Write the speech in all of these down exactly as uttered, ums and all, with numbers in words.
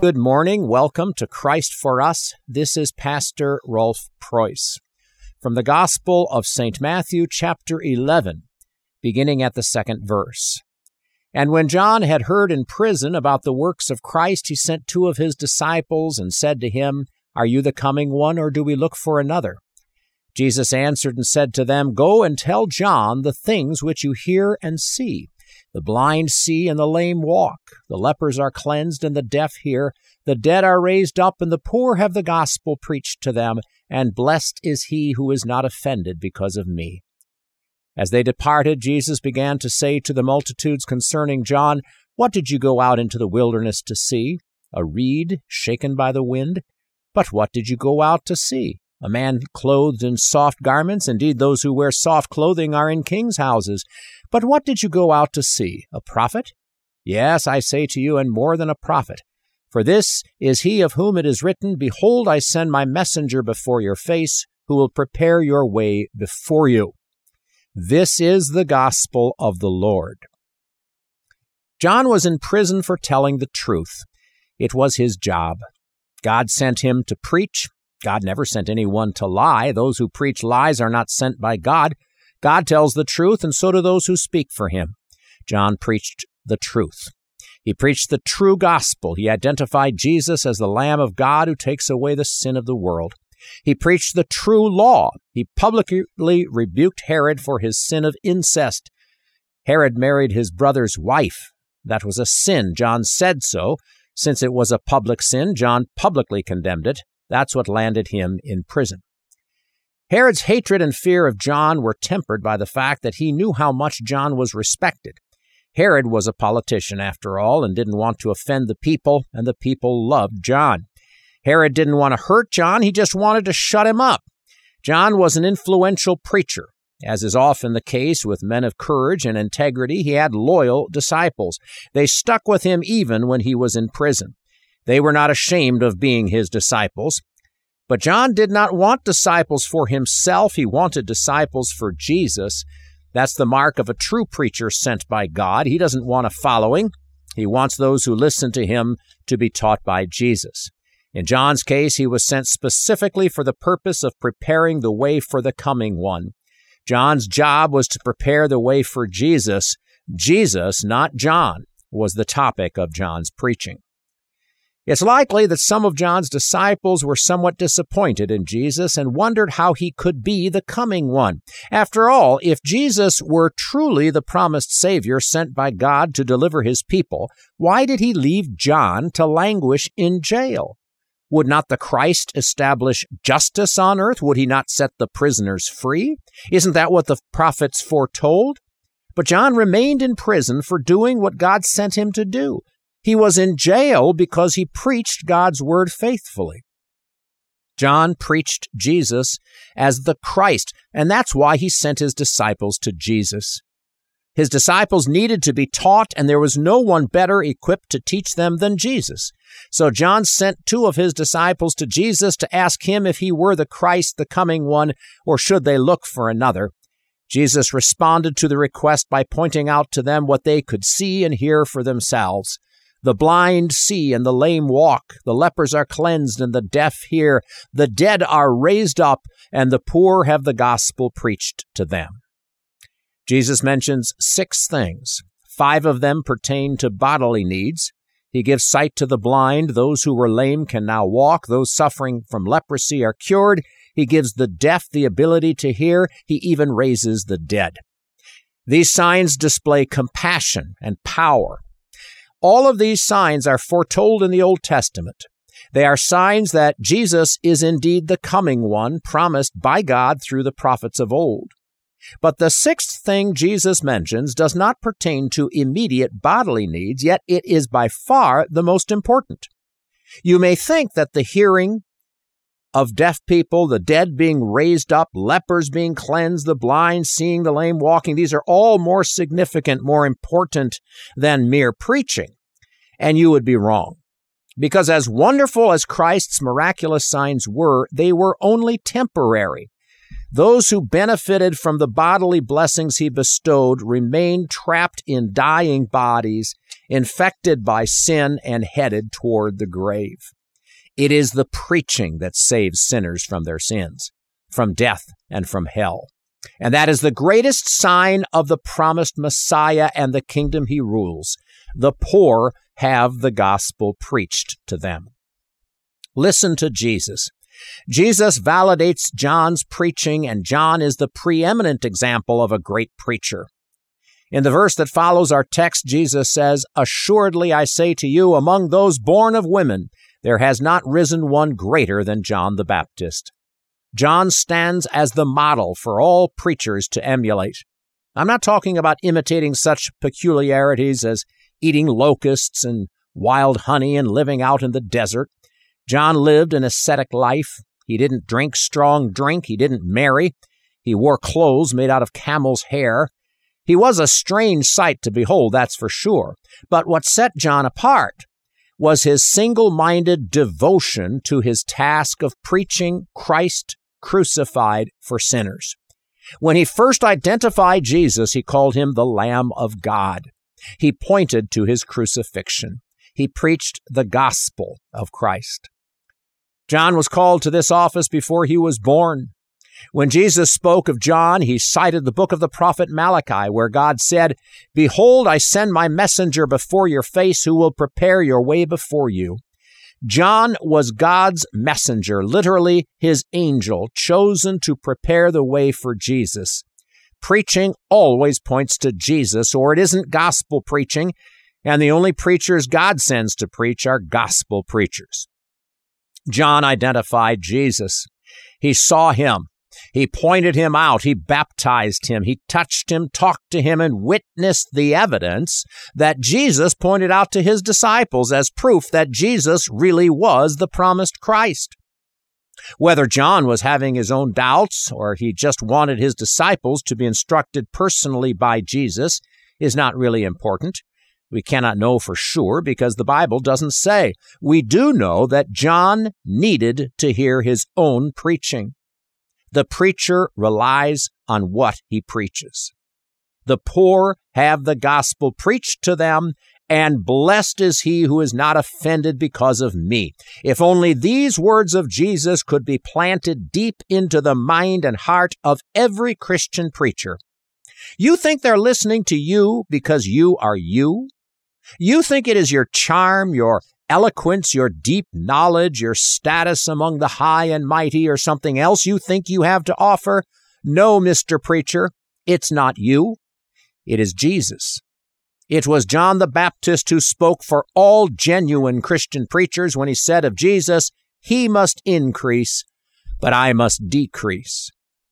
Good morning. Welcome to Christ for Us. This is Pastor Rolf Preuss. From the Gospel of Saint Matthew, chapter eleven, beginning at the second verse. And when John had heard in prison about the works of Christ, he sent two of his disciples and said to him, Are you the coming one, or do we look for another? Jesus answered and said to them, Go and tell John the things which you hear and see. The blind see and the lame walk. The lepers are cleansed and the deaf hear. The dead are raised up and the poor have the gospel preached to them. And blessed is he who is not offended because of me. As they departed, Jesus began to say to the multitudes concerning John, What did you go out into the wilderness to see? A reed shaken by the wind? But what did you go out to see? A man clothed in soft garments? Indeed, those who wear soft clothing are in kings' houses. But what did you go out to see? A prophet? Yes, I say to you, and more than a prophet. For this is he of whom it is written, Behold, I send my messenger before your face, who will prepare your way before you. This is the gospel of the Lord. John was in prison for telling the truth. It was his job. God sent him to preach. God never sent anyone to lie. Those who preach lies are not sent by God. God tells the truth, and so do those who speak for him. John preached the truth. He preached the true gospel. He identified Jesus as the Lamb of God who takes away the sin of the world. He preached the true law. He publicly rebuked Herod for his sin of incest. Herod married his brother's wife. That was a sin. John said so. Since it was a public sin, John publicly condemned it. That's what landed him in prison. Herod's hatred and fear of John were tempered by the fact that he knew how much John was respected. Herod was a politician, after all, and didn't want to offend the people, and the people loved John. Herod didn't want to hurt John, he just wanted to shut him up. John was an influential preacher. As is often the case with men of courage and integrity, he had loyal disciples. They stuck with him even when he was in prison. They were not ashamed of being his disciples. But John did not want disciples for himself. He wanted disciples for Jesus. That's the mark of a true preacher sent by God. He doesn't want a following. He wants those who listen to him to be taught by Jesus. In John's case, he was sent specifically for the purpose of preparing the way for the coming one. John's job was to prepare the way for Jesus. Jesus, not John, was the topic of John's preaching. It's likely that some of John's disciples were somewhat disappointed in Jesus and wondered how he could be the coming one. After all, if Jesus were truly the promised Savior sent by God to deliver his people, why did he leave John to languish in jail? Would not the Christ establish justice on earth? Would he not set the prisoners free? Isn't that what the prophets foretold? But John remained in prison for doing what God sent him to do. He was in jail because he preached God's word faithfully. John preached Jesus as the Christ, and that's why he sent his disciples to Jesus. His disciples needed to be taught, and there was no one better equipped to teach them than Jesus. So John sent two of his disciples to Jesus to ask him if he were the Christ, the coming one, or should they look for another. Jesus responded to the request by pointing out to them what they could see and hear for themselves. The blind see and the lame walk. The lepers are cleansed and the deaf hear. The dead are raised up and the poor have the gospel preached to them. Jesus mentions six things. Five of them pertain to bodily needs. He gives sight to the blind. Those who were lame can now walk. Those suffering from leprosy are cured. He gives the deaf the ability to hear. He even raises the dead. These signs display compassion and power. All of these signs are foretold in the Old Testament. They are signs that Jesus is indeed the coming one promised by God through the prophets of old. But the sixth thing Jesus mentions does not pertain to immediate bodily needs, yet it is by far the most important. You may think that the hearing of deaf people, the dead being raised up, lepers being cleansed, the blind seeing, the lame walking, these are all more significant, more important than mere preaching. And you would be wrong. Because as wonderful as Christ's miraculous signs were, they were only temporary. Those who benefited from the bodily blessings he bestowed remained trapped in dying bodies infected by sin and headed toward the grave. It is the preaching that saves sinners from their sins, from death and from hell. And that is the greatest sign of the promised Messiah and the kingdom he rules. The poor have the gospel preached to them. Listen to Jesus. Jesus validates John's preaching, and John is the preeminent example of a great preacher. In the verse that follows our text, Jesus says, "Assuredly I say to you, among those born of women, there has not risen one greater than John the Baptist." John stands as the model for all preachers to emulate. I'm not talking about imitating such peculiarities as eating locusts and wild honey and living out in the desert. John lived an ascetic life. He didn't drink strong drink. He didn't marry. He wore clothes made out of camel's hair. He was a strange sight to behold, that's for sure. But what set John apart was his single-minded devotion to his task of preaching Christ crucified for sinners. When he first identified Jesus, he called him the Lamb of God. He pointed to his crucifixion. He preached the gospel of Christ. John was called to this office before he was born. When Jesus spoke of John, he cited the book of the prophet Malachi, where God said, "Behold, I send my messenger before your face who will prepare your way before you." John was God's messenger, literally his angel, chosen to prepare the way for Jesus. Preaching always points to Jesus, or it isn't gospel preaching, and the only preachers God sends to preach are gospel preachers. John identified Jesus. He saw him. He pointed him out. He baptized him. He touched him, talked to him, and witnessed the evidence that Jesus pointed out to his disciples as proof that Jesus really was the promised Christ. Whether John was having his own doubts or he just wanted his disciples to be instructed personally by Jesus is not really important. We cannot know for sure because the Bible doesn't say. We do know that John needed to hear his own preaching. The preacher relies on what he preaches. The poor have the gospel preached to them, and blessed is he who is not offended because of me. If only these words of Jesus could be planted deep into the mind and heart of every Christian preacher. You think they're listening to you because you are you? You think it is your charm, your eloquence, your deep knowledge, your status among the high and mighty, or something else you think you have to offer? No, Mister Preacher, it's not you. It is Jesus. It was John the Baptist who spoke for all genuine Christian preachers when he said of Jesus, "He must increase, but I must decrease."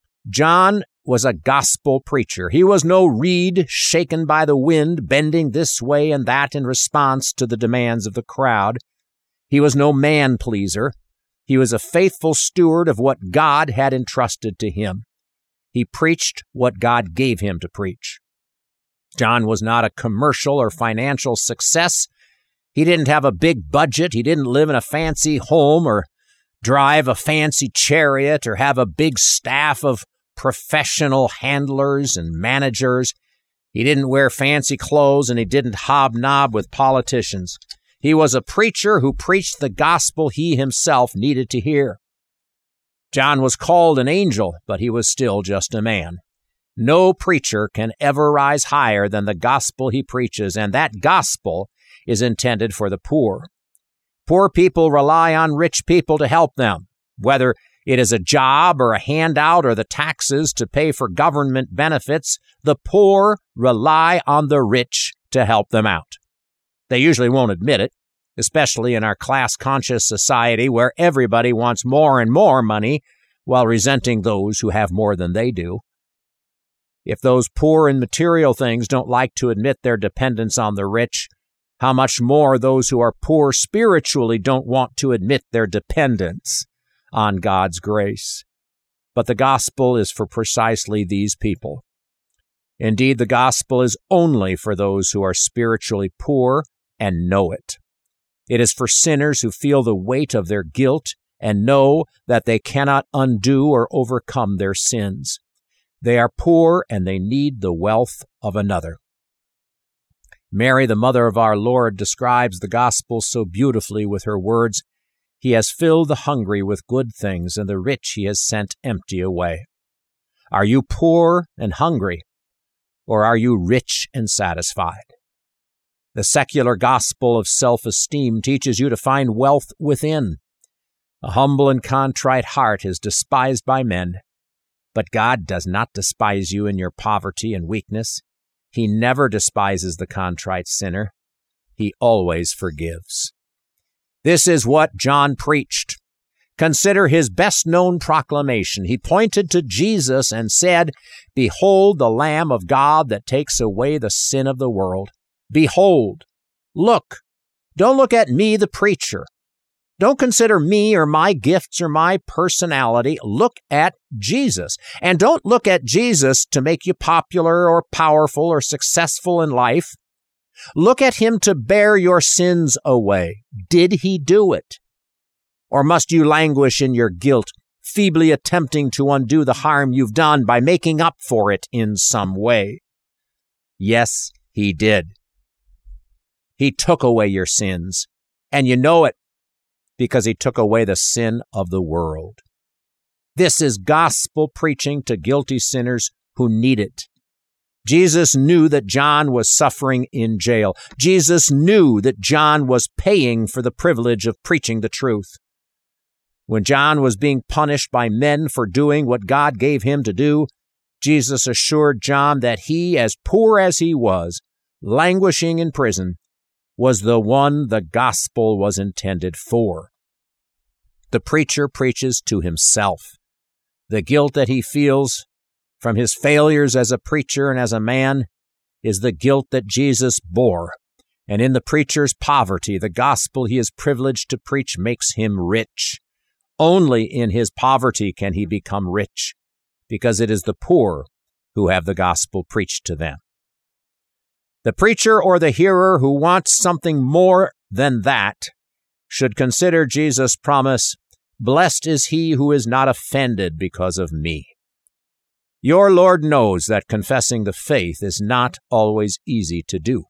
John was a gospel preacher. He was no reed shaken by the wind, bending this way and that in response to the demands of the crowd. He was no man-pleaser. He was a faithful steward of what God had entrusted to him. He preached what God gave him to preach. John was not a commercial or financial success. He didn't have a big budget. He didn't live in a fancy home or drive a fancy chariot or have a big staff of professional handlers and managers. He didn't wear fancy clothes, and he didn't hobnob with politicians. He was a preacher who preached the gospel he himself needed to hear. John was called an angel, but he was still just a man. No preacher can ever rise higher than the gospel he preaches, and that gospel is intended for the poor. Poor people rely on rich people to help them, whether it is a job or a handout or the taxes to pay for government benefits. The poor rely on the rich to help them out. They usually won't admit it, especially in our class-conscious society where everybody wants more and more money while resenting those who have more than they do. If those poor in material things don't like to admit their dependence on the rich, how much more those who are poor spiritually don't want to admit their dependence on God's grace. But the gospel is for precisely these people. Indeed, the gospel is only for those who are spiritually poor and know it. It is for sinners who feel the weight of their guilt and know that they cannot undo or overcome their sins. They are poor and they need the wealth of another. Mary, the mother of our Lord, describes the gospel so beautifully with her words, "He has filled the hungry with good things, and the rich he has sent empty away." Are you poor and hungry, or are you rich and satisfied? The secular gospel of self-esteem teaches you to find wealth within. A humble and contrite heart is despised by men, but God does not despise you in your poverty and weakness. He never despises the contrite sinner. He always forgives. This is what John preached. Consider his best-known proclamation. He pointed to Jesus and said, "Behold the Lamb of God that takes away the sin of the world. Behold, look." Don't look at me, the preacher. Don't consider me or my gifts or my personality. Look at Jesus. And don't look at Jesus to make you popular or powerful or successful in life. Look at him to bear your sins away. Did he do it? Or must you languish in your guilt, feebly attempting to undo the harm you've done by making up for it in some way? Yes, he did. He took away your sins, and you know it because he took away the sin of the world. This is gospel preaching to guilty sinners who need it. Jesus knew that John was suffering in jail. Jesus knew that John was paying for the privilege of preaching the truth. When John was being punished by men for doing what God gave him to do, Jesus assured John that he, as poor as he was, languishing in prison, was the one the gospel was intended for. The preacher preaches to himself. The guilt that he feels from his failures as a preacher and as a man is the guilt that Jesus bore. And in the preacher's poverty, the gospel he is privileged to preach makes him rich. Only in his poverty can he become rich, because it is the poor who have the gospel preached to them. The preacher or the hearer who wants something more than that should consider Jesus' promise, "Blessed is he who is not offended because of me." Your Lord knows that confessing the faith is not always easy to do.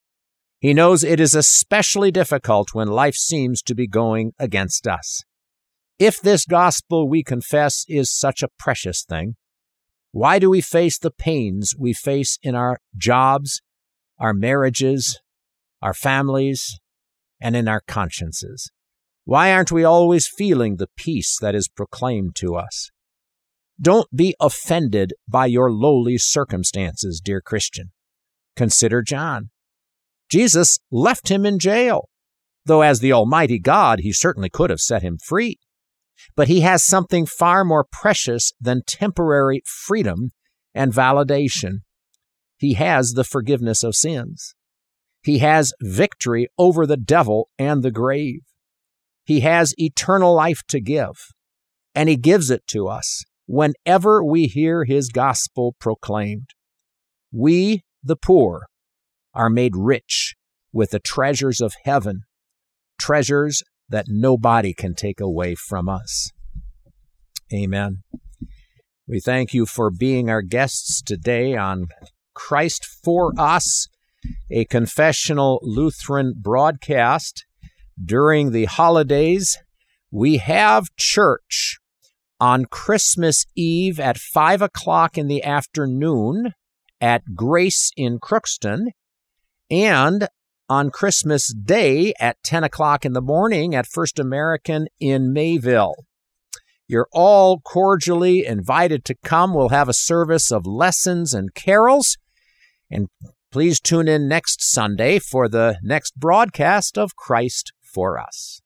He knows it is especially difficult when life seems to be going against us. If this gospel we confess is such a precious thing, why do we face the pains we face in our jobs, our marriages, our families, and in our consciences? Why aren't we always feeling the peace that is proclaimed to us? Don't be offended by your lowly circumstances, dear Christian. Consider John. Jesus left him in jail, though as the Almighty God, he certainly could have set him free. But he has something far more precious than temporary freedom and validation. He has the forgiveness of sins. He has victory over the devil and the grave. He has eternal life to give, and he gives it to us whenever we hear his gospel proclaimed. We, the poor, are made rich with the treasures of heaven, treasures that nobody can take away from us. Amen. We thank you for being our guests today on Christ for Us, a confessional Lutheran broadcast. During the holidays, we have church on Christmas Eve at five o'clock in the afternoon at Grace in Crookston, and on Christmas Day at ten o'clock in the morning at First American in Mayville. You're all cordially invited to come. We'll have a service of lessons and carols. And please tune in next Sunday for the next broadcast of Christ for Us.